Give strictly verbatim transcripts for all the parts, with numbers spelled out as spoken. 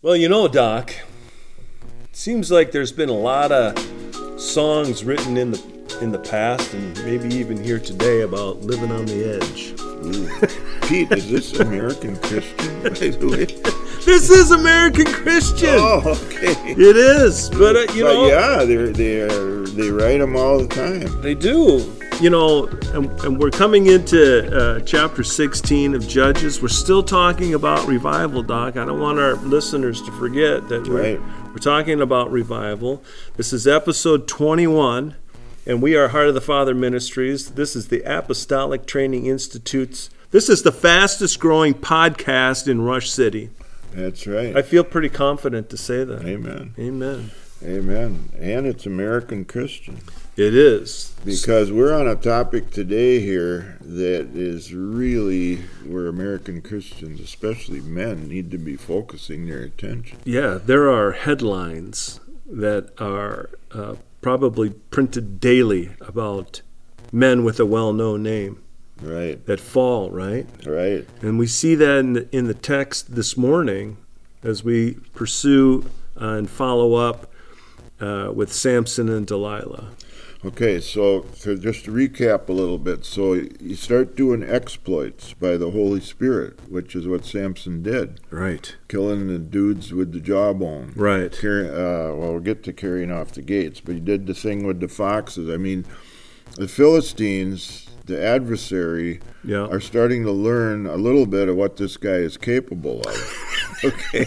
Well, you know, Doc, it seems like there's been a lot of songs written in the in the past and maybe even here today about living on the edge. Ooh. Pete, is this American Christian, by the way? This is American Christian. Oh, okay. It is, but uh, you but know, yeah, they they are they write them all the time. They do. You know, and, and we're coming into uh, chapter sixteen of Judges. We're still talking about revival, Doc. I don't want our listeners to forget that we're, right. we're talking about revival. This is episode twenty-one, and we are Heart of the Father Ministries. This is the Apostolic Training Institute's. This is the fastest growing podcast in Rush City. That's right. I feel pretty confident to say that. Amen. Amen. Amen. And it's American Christian. It is. Because we're on a topic today here that is really where American Christians, especially men, need to be focusing their attention. Yeah, there are headlines that are uh, probably printed daily about men with a well-known name. Right. That fall, right? Right. And we see that in the, in the text this morning as we pursue uh, and follow up uh, with Samson and Delilah. Okay, so to just to recap a little bit, so you start doing exploits by the Holy Spirit, which is what Samson did. Right. Killing the dudes with the jawbone. Right. Carry, uh, well, we'll get to carrying off the gates, but he did the thing with the foxes. I mean, the Philistines, the adversary, yeah. are starting to learn a little bit of what this guy is capable of. Okay.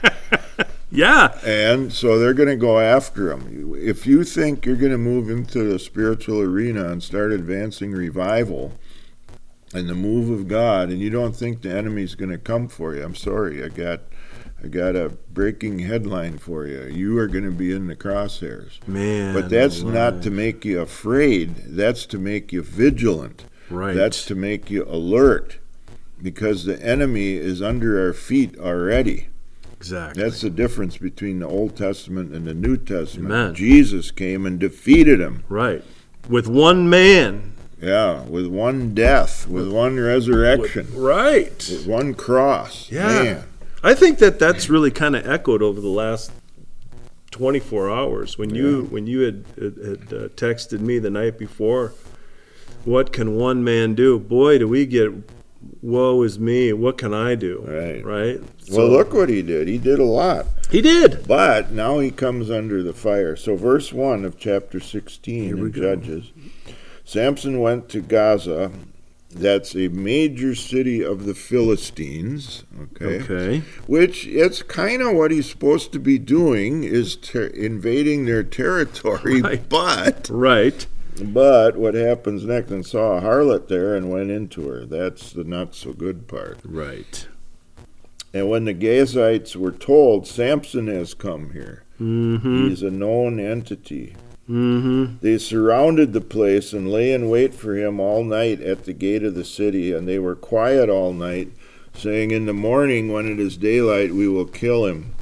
Yeah. And so they're going to go after him. If you think you're going to move into the spiritual arena and start advancing revival and the move of God, and you don't think the enemy's going to come for you, I'm sorry. I got I got a breaking headline for you. You are going to be in the crosshairs. Man. But that's alive. not to make you afraid. That's to make you vigilant. Right. That's to make you alert, because the enemy is under our feet already. Exactly. That's the difference between the Old Testament and the New Testament. Amen. Jesus came and defeated him. Right. With one man. Yeah, with one death, with one resurrection. With, right. With one cross. Yeah. Man. I think that that's really kind of echoed over the last twenty-four hours. When you Yeah. when you had, had, had uh, texted me the night before, what can one man do? Boy, do we get, woe is me, what can I do? Right. Right? Well, So- look what he did. He did a lot. He did. But now he comes under the fire. So verse one of chapter sixteen Here we in go. Judges. Samson went to Gaza. That's a major city of the Philistines. Okay. Okay. Which it's kind of what he's supposed to be doing, is ter- invading their territory. Right. But Right. but what happens next? And saw a harlot there and went into her. That's the not so good part. Right. And when the Gazites were told, Samson has come here, Mm-hmm. he's a known entity, Mm-hmm. they surrounded the place and lay in wait for him all night at the gate of the city, and they were quiet all night, saying, in the morning when it is daylight we will kill him.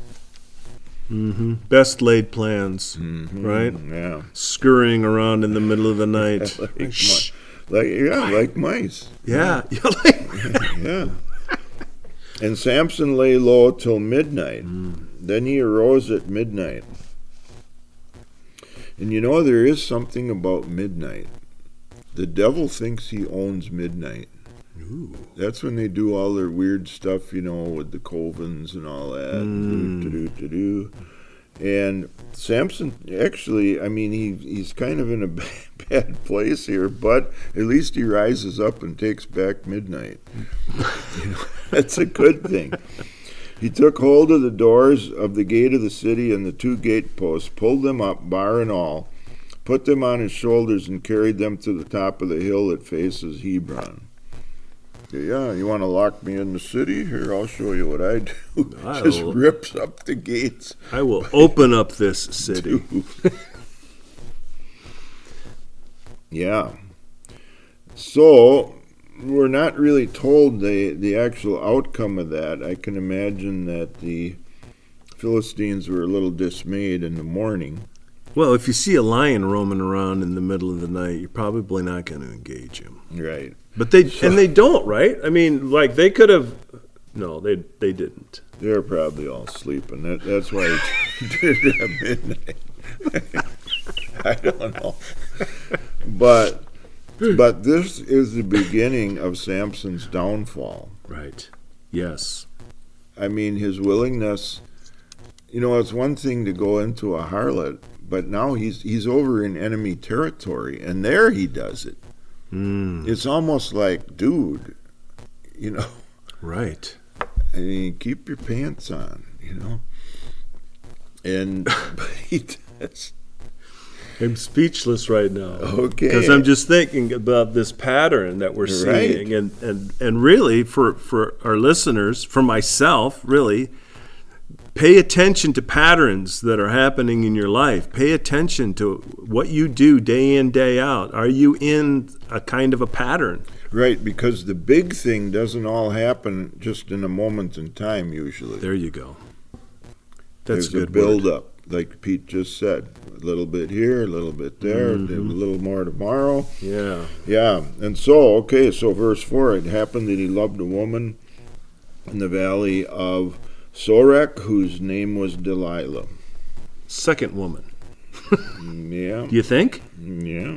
Mm-hmm. Best laid plans. Mm-hmm. Right? Yeah. Scurrying around in the middle of the night. like, mi- Shh. like yeah, like mice. Yeah. You're like, Yeah. And Samson lay low till midnight. Mm. Then he arose at midnight. And you know, there is something about midnight. The devil thinks he owns midnight. Ooh. That's when they do all their weird stuff, you know, with the covens and all that. Mm. Do, do, do, do. And Samson, actually, I mean, he he's kind of in a bad, bad place here, but at least he rises up and takes back midnight. You know, that's a good thing. He took hold of the doors of the gate of the city and the two gate posts, pulled them up, bar and all, put them on his shoulders, and carried them to the top of the hill that faces Hebron. Yeah, you want to lock me in the city? Here, I'll show you what I do. I Just will- rips up the gates. I will open up this city. Yeah. So, we're not really told the, the actual outcome of that. I can imagine that the Philistines were a little dismayed in the morning. Well, if you see a lion roaming around in the middle of the night, you're probably not going to engage him. Right. But they and they don't, right? I mean, like they could have no, they they didn't. They're probably all sleeping. That, that's why he did it at midnight. I don't know. But but this is the beginning of Samson's downfall. Right. Yes. I mean, his willingness, you know, it's one thing to go into a harlot, but now he's he's over in enemy territory, and there he does it. Mm. It's almost like, dude, you know. Right. I mean, keep your pants on, you know. And but he does. I'm speechless right now. Okay. Because I'm just thinking about this pattern that we're Right. seeing. And, and, and really, for, for our listeners, for myself, really, pay attention to patterns that are happening in your life. Pay attention to what you do day in, day out. Are you in a kind of a pattern? Right, because the big thing doesn't all happen just in a moment in time, usually. There you go. That's There's a good a build word. up, like Pete just said. A little bit here, a little bit there, Mhm. a little more tomorrow. Yeah. Yeah, and so, okay, so verse four, it happened that he loved a woman in the valley of Sorek, whose name was Delilah. Second woman. Yeah, Do you think? yeah.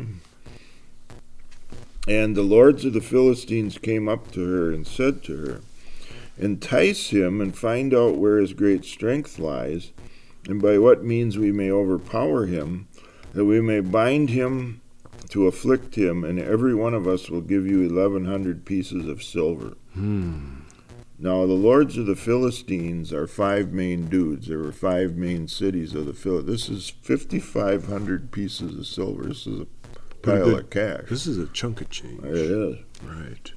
And the lords of the Philistines came up to her and said to her, entice him and find out where his great strength lies, and by what means we may overpower him, that we may bind him to afflict him, and every one of us will give you eleven hundred pieces of silver. Hmm. Now the lords of the Philistines are five main dudes. There were five main cities of the Philistines. This is fifty-five hundred pieces of silver. This is a Pretty pile good. of cash. This is a chunk of change. It is. Right.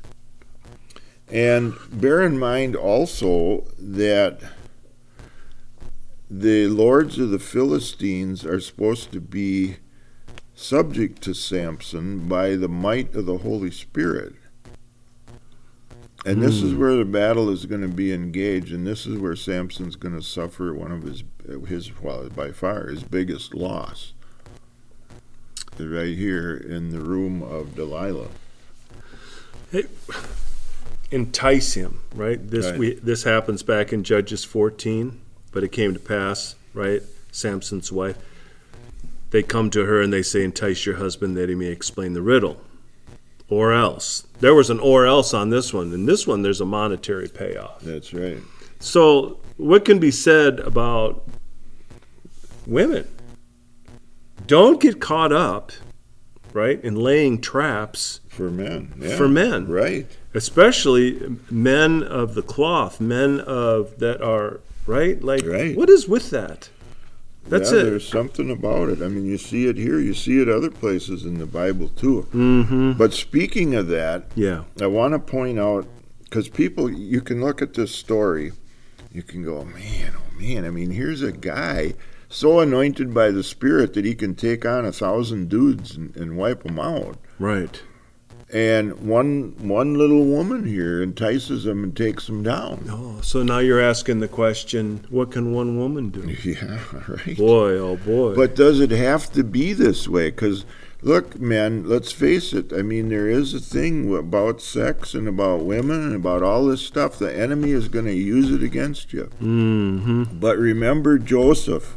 And bear in mind also that the lords of the Philistines are supposed to be subject to Samson by the might of the Holy Spirit. And this is Hmm. where the battle is going to be engaged, and this is where Samson's going to suffer one of his, his well, by far, his biggest loss. Right here in the room of Delilah. Hey, entice him, right? This Right. we this happens back in Judges fourteen, but it came to pass, right? Samson's wife. They come to her and they say, entice your husband that he may explain the riddle. Or else. There was an or else on this one. In this one, there's a monetary payoff. That's right. So what can be said about women? Don't get caught up, right, in laying traps For men. Yeah. for men. Right. Especially men of the cloth, men of that are right. Like, Right. what is with that? That's yeah, it. There's something about it. I mean, you see it here. You see it other places in the Bible, too. Mm-hmm. But speaking of that, Yeah. I want to point out, because people, you can look at this story, you can go, man, oh man, I mean, here's a guy so anointed by the Spirit that he can take on a thousand dudes and, and wipe them out. Right. And one one little woman here entices him and takes him down. Oh, so now you're asking the question: what can one woman do? Yeah, right. Boy, oh boy. But does it have to be this way? Because, look, man, let's face it. I mean, there is a thing about sex and about women and about all this stuff. The enemy is going to use it against you. Mm-hmm. But remember Joseph.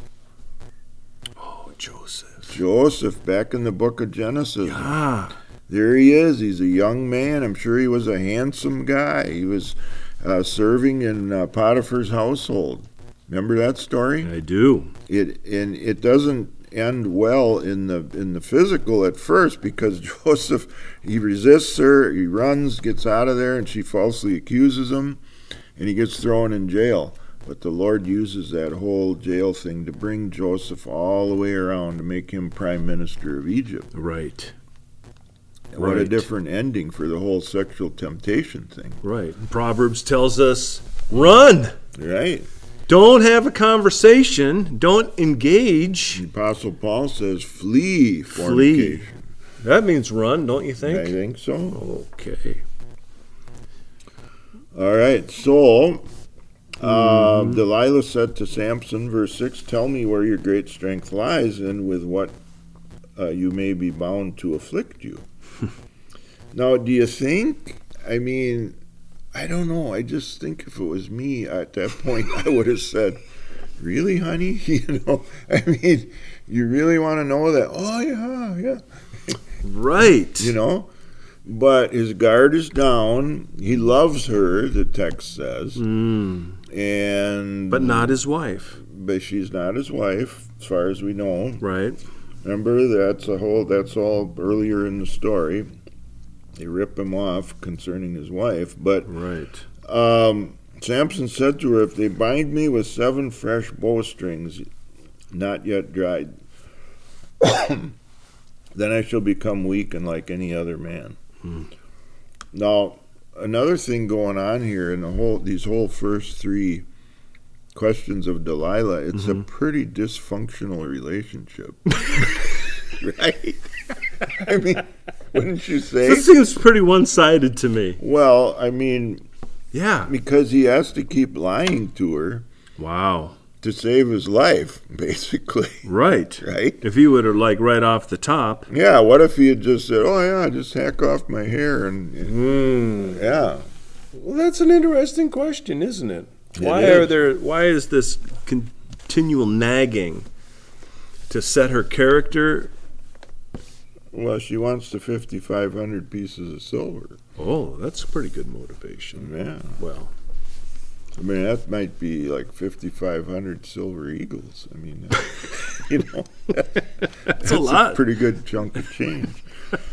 Oh, Joseph. Joseph, back in the book of Genesis. Ah. There he is. He's a young man. I'm sure he was a handsome guy. He was uh, serving in uh, Potiphar's household. Remember that story? I do. It and it doesn't end well in the in the physical at first, because Joseph, he resists her. He runs, gets out of there, and she falsely accuses him, and he gets thrown in jail. But the Lord uses that whole jail thing to bring Joseph all the way around to make him prime minister of Egypt. Right. What a Right. different ending for the whole sexual temptation thing. Right. And Proverbs tells us, run. Right. Don't have a conversation. Don't engage. The Apostle Paul says, flee Flee. fornication. That means run, don't you I think? think so. Okay. All right. So, uh, Delilah said to Samson, verse six, tell me where your great strength lies and with what uh, you may be bound to afflict you. Now, do you think, I mean, I don't know. I just think if it was me at that point, I would have said, really, honey? You know, I mean, you really want to know that? Oh, yeah, yeah. Right. You know? But his guard is down. He loves her, the text says. Mm. And But not his wife. But she's not his wife, as far as we know. Right. Remember, that's a whole. That's all earlier in the story. They rip him off concerning his wife. But right. Um, Samson said to her, if they bind me with seven fresh bowstrings, not yet dried, then I shall become weak and like any other man. Hmm. Now, another thing going on here in the whole these whole first three questions of Delilah, it's mm-hmm. a pretty dysfunctional relationship. Right? I mean, wouldn't you say? This seems pretty one-sided to me. Well, I mean, yeah, because he has to keep lying to her. Wow. To save his life, basically. Right. Right? If he would have, like, right off the top. Yeah, what if he had just said, oh, yeah, just hack off my hair and, mm. yeah. Well, that's an interesting question, isn't it? it why is. are there? Why is this continual nagging to set her character? Well, she wants the fifty-five hundred pieces of silver. Oh, that's a pretty good motivation. Yeah. Well, I mean, that might be like fifty-five hundred silver eagles. I mean, uh, you know, that's, that's a lot. A pretty good chunk of change.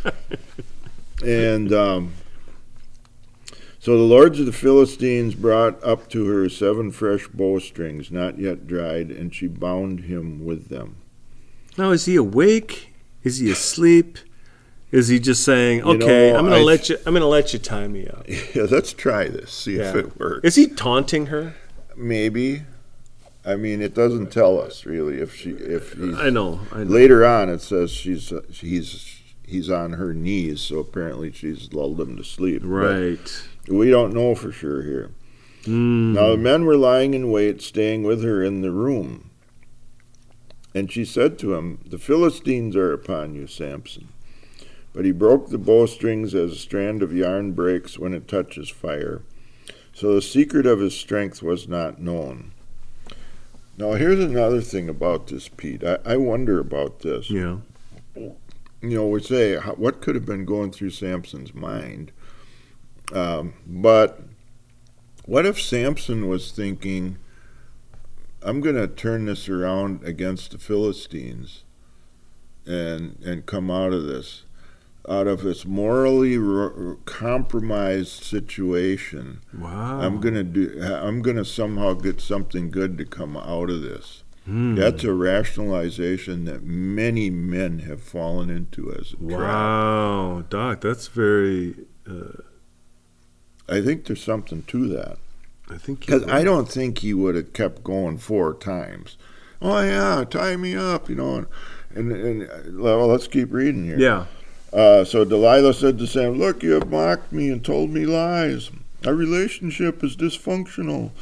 And um, so the lords of the Philistines brought up to her seven fresh bowstrings, not yet dried, and she bound him with them. Now, is he awake? Is he asleep? Is he just saying, "Okay, you know, I'm going to I, let you. I'm going to let you tie me up"? Yeah, let's try this. See yeah. if it works. Is he taunting her? Maybe. I mean, it doesn't tell us really if she if he's, I know. I know. Later on, it says she's uh, he's he's on her knees, so apparently she's lulled him to sleep. Right. But we don't know for sure here. Mm. Now the men were lying in wait, staying with her in the room. And she said to him, the Philistines are upon you, Samson. But he broke the bowstrings as a strand of yarn breaks when it touches fire. So the secret of his strength was not known. Now here's another thing about this, Pete. I, I wonder about this. Yeah. You know, we say, what could have been going through Samson's mind? Um, but what if Samson was thinking, I'm going to turn this around against the Philistines and and come out of this, out of this morally r- compromised situation. Wow! I'm going to do. I'm going to somehow get something good to come out of this. Hmm. That's a rationalization that many men have fallen into as a trap. Wow, Doc, that's very. Uh... I think there's something to that. I think because I don't think he would have kept going four times. Oh yeah, tie me up, you know. And, and, and well, let's keep reading here. Yeah. Uh, so Delilah said to Sam, "Look, you have mocked me and told me lies. Our relationship is dysfunctional.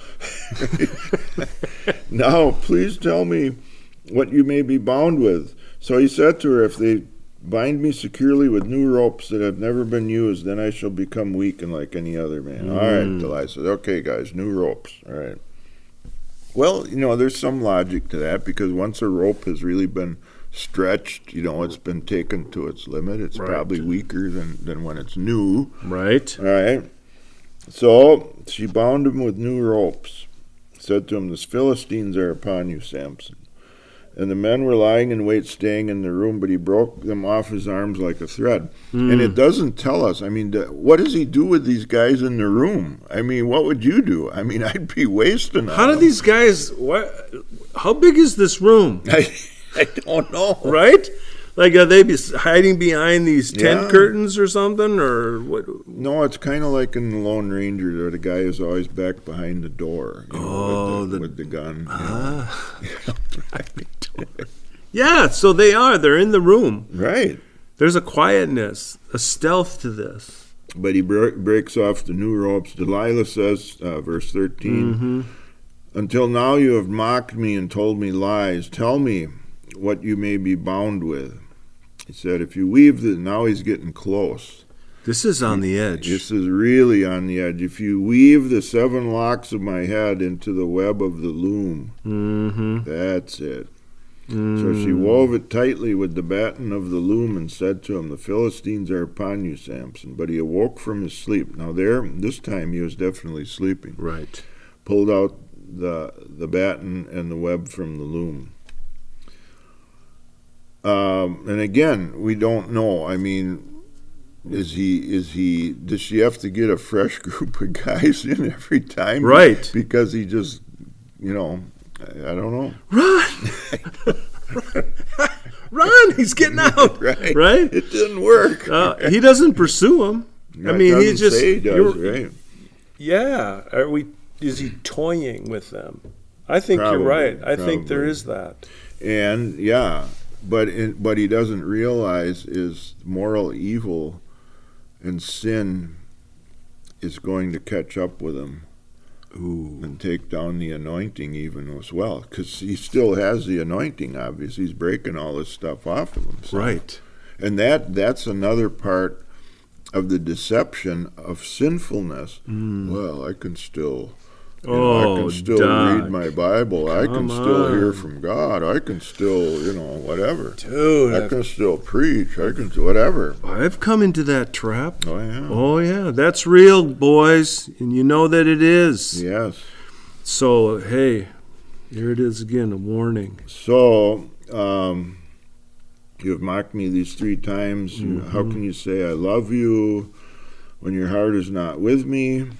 Now, please tell me what you may be bound with." So he said to her, "If they bind me securely with new ropes that have never been used, then I shall become weak and like any other man." Mm. All right, Delilah said, "Okay, guys, new ropes. All right." Well, you know, there's some logic to that because once a rope has really been stretched, you know, it's been taken to its limit. It's right. probably weaker than, than when it's new. Right. All right. So she bound him with new ropes, said to him, "The Philistines are upon you, Samson." And the men were lying in wait, staying in the room, but he broke them off his arms like a thread. Mm. And it doesn't tell us. I mean, what does he do with these guys in the room? I mean, what would you do? I mean, I'd be wasting How on do them. these guys, what, how big is this room? I, I don't know. Right? Like, are they be hiding behind these tent Yeah. curtains or something? Or what? No, it's kind of like in the Lone Ranger where the guy is always back behind the door, you know, Oh, with, the, the- with the gun. Ah. Yeah, so they are. They're in the room. Right. There's a quietness, a stealth to this. But he bre- breaks off the new ropes. Delilah says, uh, verse thirteen, Mm-hmm. "Until now you have mocked me and told me lies. Tell me what you may be bound with." He said, "If you weave the..." Now he's getting close. This is on the edge. This is really on the edge. If you weave the seven locks of my head into the web of the loom, Mm-hmm. that's it. Mm. So she wove it tightly with the batten of the loom and said to him, the Philistines are upon you, Samson. But he awoke from his sleep. Now there, this time he was definitely sleeping. Right. Pulled out the the batten and the web from the loom. Um, and again, we don't know. I mean, is he is he? Does she have to get a fresh group of guys in every time? Right. Because he just, you know, I, I don't know. Run! Run! Run! He's getting out. Right. Right? It didn't work. Uh, he doesn't pursue him. I mean, It he's doesn't just. say he does, you're- right? Yeah. Are we? Is he toying with them? I think Probably, you're right. I think there probably. is that. And yeah, but in, but he doesn't realize is moral evil and sin is going to catch up with him. Ooh. And take down the anointing even as well, because he still has the anointing. Obviously, he's breaking all this stuff off of him. So. Right. And that that's another part of the deception of sinfulness. Mm. Well, I can still. You Oh, know, I can still Doc. read my Bible. I can Come still hear on. from God. I can still, you know, whatever. Dude, I I've, can still preach. I can do whatever. I've come into that trap. Oh yeah. Oh, yeah. That's real, boys. And you know that it is. Yes. So, hey, here it is again, a warning. So, um, you have mocked me these three times. You, how Mhm. can you say I love you when your heart is not with me?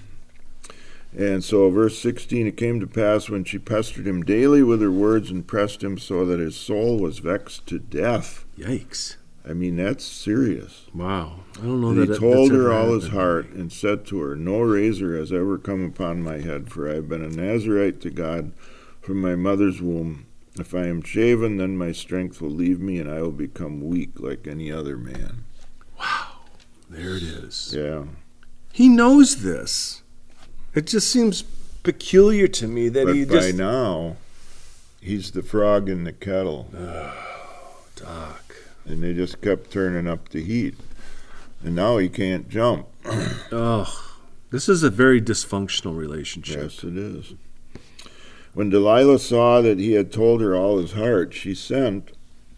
And so, verse sixteen, it came to pass when she pestered him daily with her words and pressed him so that his soul was vexed to death. Yikes. I mean, that's serious. Wow. I don't know And that he that- told that's her ever all his happened. heart and said to her, no razor has ever come upon my head, for I have been a Nazarite to God from my mother's womb. If I am shaven, then my strength will leave me, and I will become weak like any other man. Wow. There it is. Yeah. He knows this. It just seems peculiar to me that But he by just. now, he's the frog in the kettle, Doc. and they just kept turning up the heat. And now he can't jump. Oh, this is a very dysfunctional relationship. Yes, it is. When Delilah saw that he had told her all his heart, she sent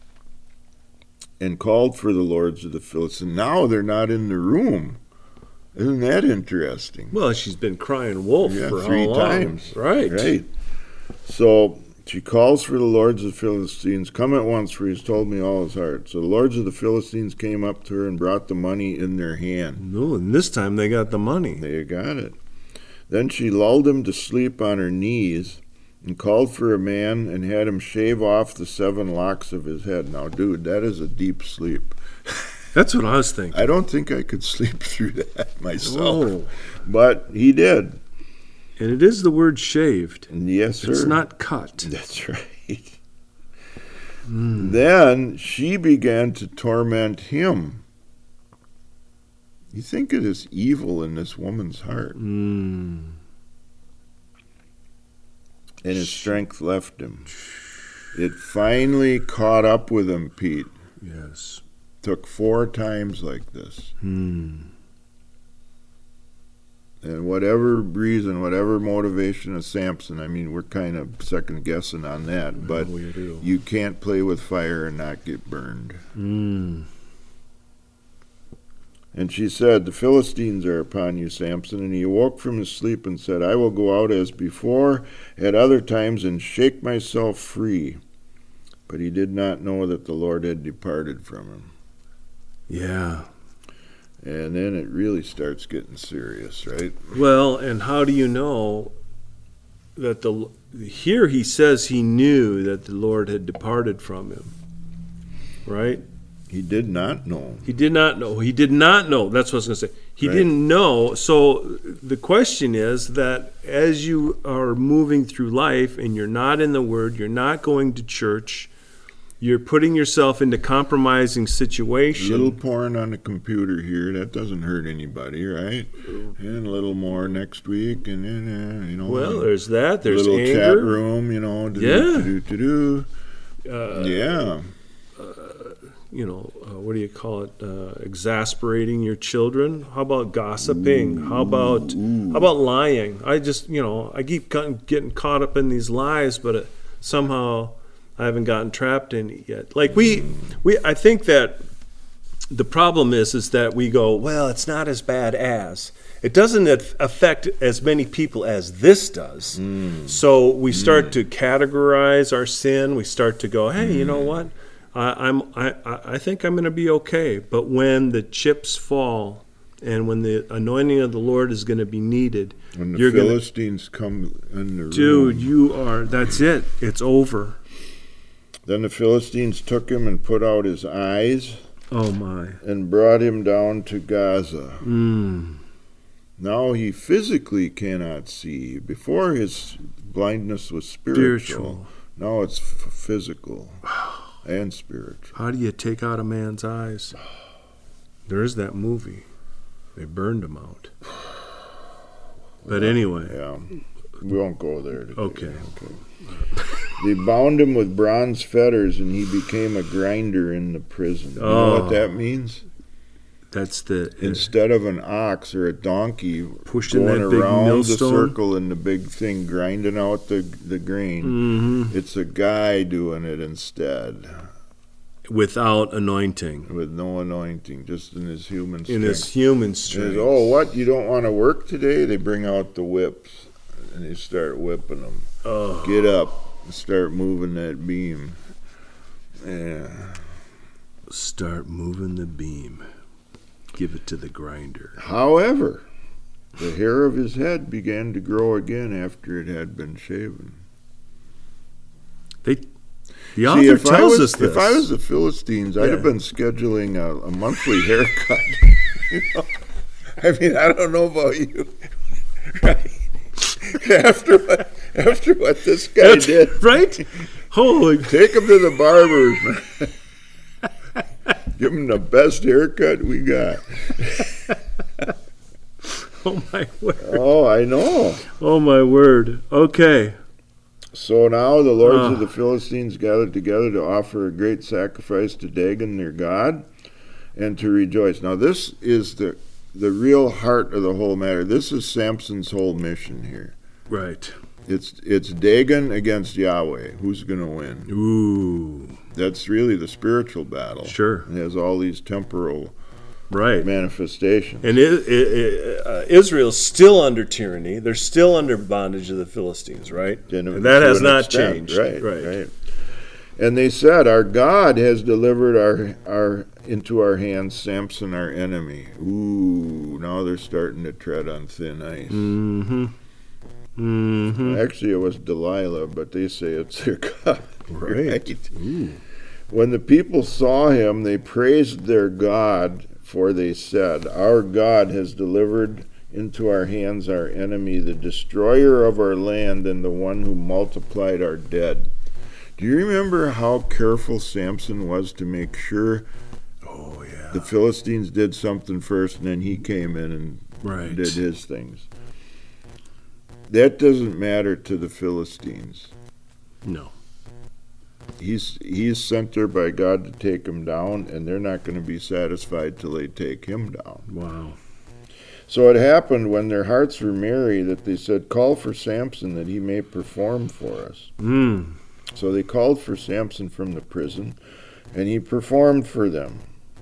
and called for the lords of the Philistines. Now they're not in the room. Isn't that interesting? Well, she's been crying wolf Yeah, for three how long? times. Right. Right. So she calls for the lords of the Philistines. Come at once, for he's told me all his heart. So the lords of the Philistines came up to her and brought the money in their hand. No, and this time they got the money. They got it. Then she lulled him to sleep on her knees and called for a man and had him shave off the seven locks of his head. Now, dude, that is a deep sleep. That's what I was thinking. I don't think I could sleep through that myself. Oh. But he did. And it is the word shaved. And yes, sir. It's not cut. That's right. Mm. Then she began to torment him. You think of this evil in this woman's heart. Mm. And his strength left him. It finally caught up with him, Pete. Yes. Took four times like this. Hmm. And whatever reason, whatever motivation of Samson, I mean, we're kind of second guessing on that, but Oh, we do. you can't play with fire and not get burned. Mm. And she said, the Philistines are upon you, Samson. And he awoke from his sleep and said, I will go out as before at other times and shake myself free. But he did not know that the Lord had departed from him. Yeah. And then it really starts getting serious, right? Well, and how do you know that the here he says he knew that the Lord had departed from him, right? He did not know. He did not know. He did not know. That's what I was going to say. He Right. didn't know. So the question is that as you are moving through life and you're not in the Word, you're not going to church, you're putting yourself into compromising A situation. little porn on the computer here, that doesn't hurt anybody, right? And a little more next week, and then, uh, you know. Well, there's that. There's little anger. chat room, you know. Yeah. Do, do, do, do. Uh, Yeah. you know, uh, what do you call it? Uh, exasperating your children. How about gossiping? Ooh. How about Ooh. how about lying? I just, you know, I keep getting caught up in these lies, but it, somehow I haven't gotten trapped in it yet. Like we, we, I think that the problem is, is that we go, well, it's not as bad as. It doesn't affect as many people as this does. Mm. So we start mm. to categorize our sin. We start to go, hey, mm. you know what? I, I'm, I, I think I'm going to be okay. But when the chips fall and when the anointing of the Lord is going to be needed, when the you're Philistines gonna, come in the room. Dude, you are, that's it. It's over. Then the Philistines took him and put out his eyes. Oh, my. And brought him down to Gaza. Mm. Now he physically cannot see. Before his blindness was spiritual. spiritual. Now it's f- physical and spiritual. How do you take out a man's eyes? There's that movie. They burned him out. But well, anyway. Yeah. We won't go there today. Okay. okay. They bound him with bronze fetters, and he became a grinder in the prison. You oh, know what that means? That's the... Uh, Instead of an ox or a donkey pushing going that big around millstone? the circle in the big thing, grinding out the, the grain, mm-hmm. it's a guy doing it instead. Without anointing. With no anointing, just in his human strength. In his human strength. Says, oh, what? You don't want to work today? They bring out the whips, and they start whipping them. Oh. Get up and start moving that beam. Yeah. Start moving the beam. Give it to the grinder. However, the hair of his head began to grow again after it had been shaven. They, the author See, if tells I was, us this. If I was the Philistines, yeah. I'd have been scheduling a, a monthly haircut. You know? I mean, I don't know about you. Right? After what, after what this guy That's, did. Right? Holy. Take him to the barbers, man. Give him the best haircut we got. Oh, my word. Oh, I know. Oh, my word. Okay. So now the lords uh. of the Philistines gathered together to offer a great sacrifice to Dagon, their god, and to rejoice. Now this is the the real heart of the whole matter. This is Samson's whole mission here. Right. It's it's Dagon against Yahweh. Who's going to win? Ooh. That's really the spiritual battle. Sure. It has all these temporal right. manifestations. And it, it, it, uh, Israel's still under tyranny. They're still under bondage of the Philistines, right? And, and that has not extent. changed. Right, right, right. And they said, our God has delivered our our into our hands Samson, our enemy. Ooh, now they're starting to tread on thin ice. Mm-hmm. Mm-hmm. Actually, it was Delilah, but they say it's their God. Right. right? Ooh. When the people saw him, they praised their God, for they said, our God has delivered into our hands our enemy, the destroyer of our land and the one who multiplied our dead. Do you remember how careful Samson was to make sure oh, yeah. the Philistines did something first and then he came in and right. did his things? That doesn't matter to the Philistines. No. He's he's sent there by God to take him down, and they're not going to be satisfied till they take him down. Wow. So it happened when their hearts were merry that they said, call for Samson that he may perform for us. Mm. So they called for Samson from the prison, and he performed for them.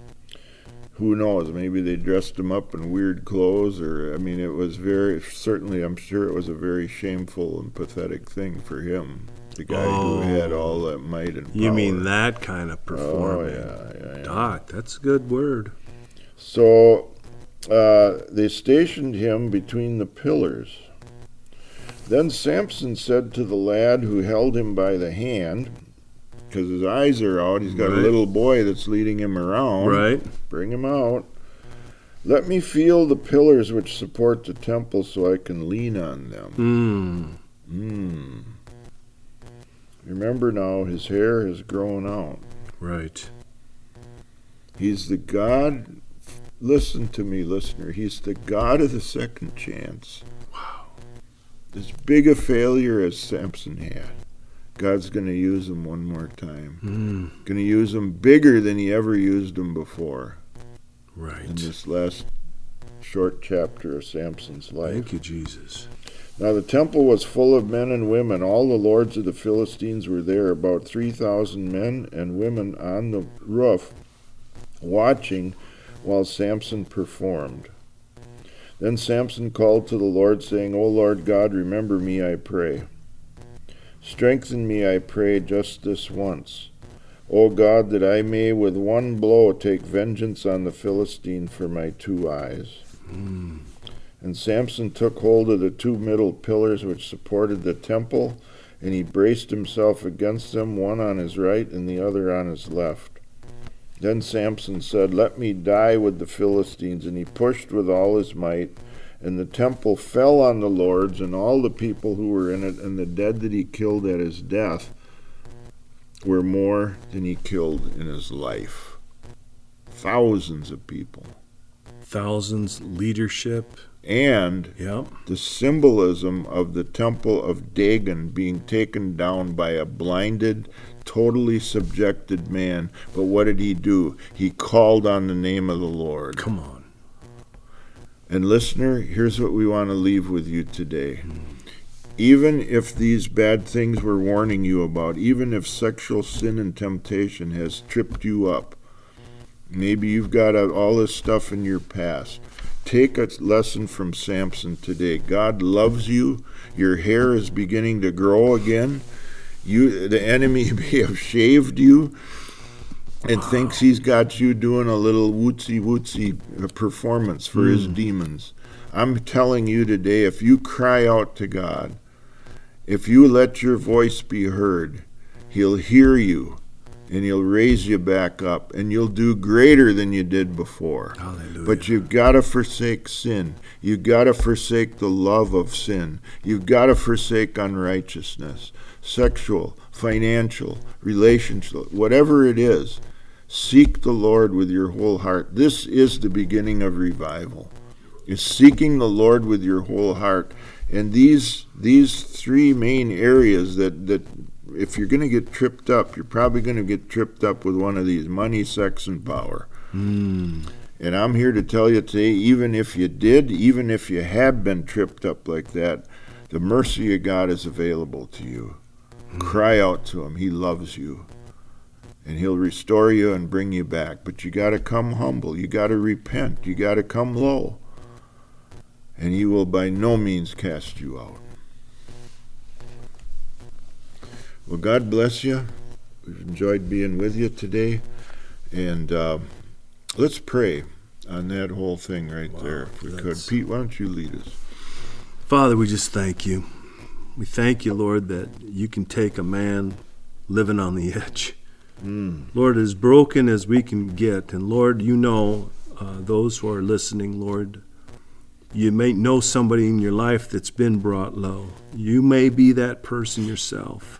Who knows? Maybe they dressed him up in weird clothes, or, I mean, it was very, certainly, I'm sure it was a very shameful and pathetic thing for him, the guy oh, who had all that might and power. You mean that kind of performing. Oh, yeah, yeah, yeah. Doc, that's a good word. So uh, they stationed him between the pillars. Then Samson said to the lad who held him by the hand, because his eyes are out, he's got right. a little boy that's leading him around. Right. Bring him out. Let me feel the pillars which support the temple so I can lean on them. Mm. Mm. Remember now, his hair has grown out. Right. He's the God, listen to me, listener, he's the God of the second chance. Wow. As big a failure as Samson had, God's going to use him one more time. Mm. Going to use him bigger than he ever used him before. Right. In this last short chapter of Samson's life. Thank you, Jesus. Now the temple was full of men and women. All the lords of the Philistines were there, about three thousand men and women on the roof, watching while Samson performed. Then Samson called to the Lord, saying, O Lord God, remember me, I pray. Strengthen me, I pray, just this once. O God, that I may with one blow take vengeance on the Philistine for my two eyes. Mm. And Samson took hold of the two middle pillars which supported the temple, and he braced himself against them, one on his right and the other on his left. Then Samson said, Let me die with the Philistines. And he pushed with all his might, and the temple fell on the lords and all the people who were in it, and the dead that he killed at his death were more than he killed in his life. Thousands of people. Thousands, leadership. And Yep. the symbolism of the temple of Dagon being taken down by a blinded, totally subjected man. But what did he do? He called on the name of the Lord. Come on. And listener, here's what we want to leave with you today. Even if these bad things we're warning you about, even if sexual sin and temptation has tripped you up, maybe you've got all this stuff in your past, take a lesson from Samson today. God loves you. Your hair is beginning to grow again. You, the enemy may have shaved you and wow. thinks he's got you doing a little wootsy-wootsy performance for mm. his demons. I'm telling you today, if you cry out to God, if you let your voice be heard, he'll hear you. And he'll raise you back up, and you'll do greater than you did before. Hallelujah. But you've got to forsake sin. You've got to forsake the love of sin. You've got to forsake unrighteousness, sexual, financial, relational, whatever it is. Seek the Lord with your whole heart. This is the beginning of revival. Is seeking the Lord with your whole heart. And these these three main areas that that. If you're going to get tripped up, you're probably going to get tripped up with one of these: money, sex, and power. Mm. And I'm here to tell you today, even if you did, even if you have been tripped up like that, the mercy of God is available to you. Mm. Cry out to him. He loves you. And he'll restore you and bring you back. But you got to come humble. You got to repent. You got to come low. And he will by no means cast you out. Well, God bless you. We've enjoyed being with you today. And uh, let's pray on that whole thing right wow, there, if we could. Pete, why don't you lead us? Father, we just thank you. We thank you, Lord, that you can take a man living on the edge. Mm. Lord, as broken as we can get. And Lord, you know uh, those who are listening, Lord. You may know somebody in your life that's been brought low. You may be that person yourself.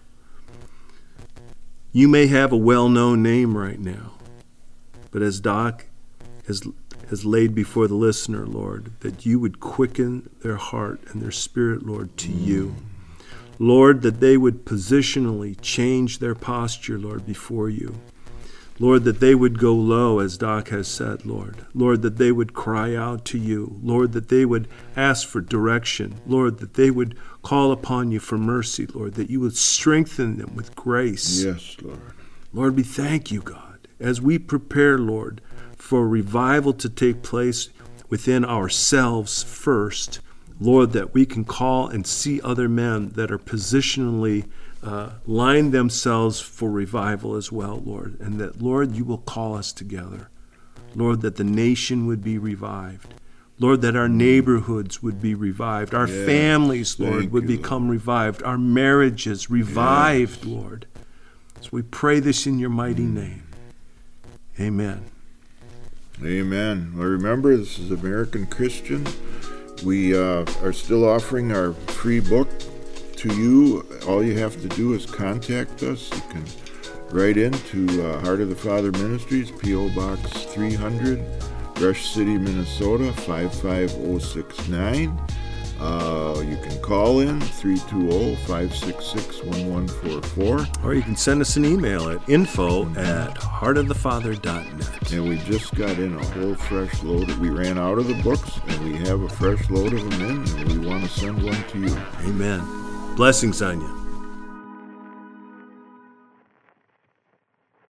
You may have a well-known name right now, but as Doc has, has laid before the listener, Lord, that you would quicken their heart and their spirit, Lord, to mm. you. Lord, that they would positionally change their posture, Lord, before you. Lord, that they would go low, as Doc has said, Lord. Lord, that they would cry out to you. Lord, that they would ask for direction. Lord, that they would call upon you for mercy, Lord, that you would strengthen them with grace. Yes, Lord. Lord, we thank you, God, as we prepare, Lord, for revival to take place within ourselves first, Lord, that we can call and see other men that are positionally uh, line themselves for revival as well, Lord, and that, Lord, you will call us together. Lord, that the nation would be revived. Lord, that our neighborhoods would be revived. Our yes, families, Lord, would you, become Lord. revived. Our marriages revived, yes. Lord. So we pray this in your mighty name. Amen. Amen. Well, remember, this is American Christian. We uh, are still offering our free book to you. All you have to do is contact us. You can write in to uh, Heart of the Father Ministries, P O Box three hundred, Rush City, Minnesota, five five oh six nine. Uh, you can call in three two zero, five six six, one one four four. Or you can send us an email at info at heart of the father dot net. And we just got in a whole fresh load. We ran out of the books, and we have a fresh load of them in, and we want to send one to you. Amen. Blessings on you.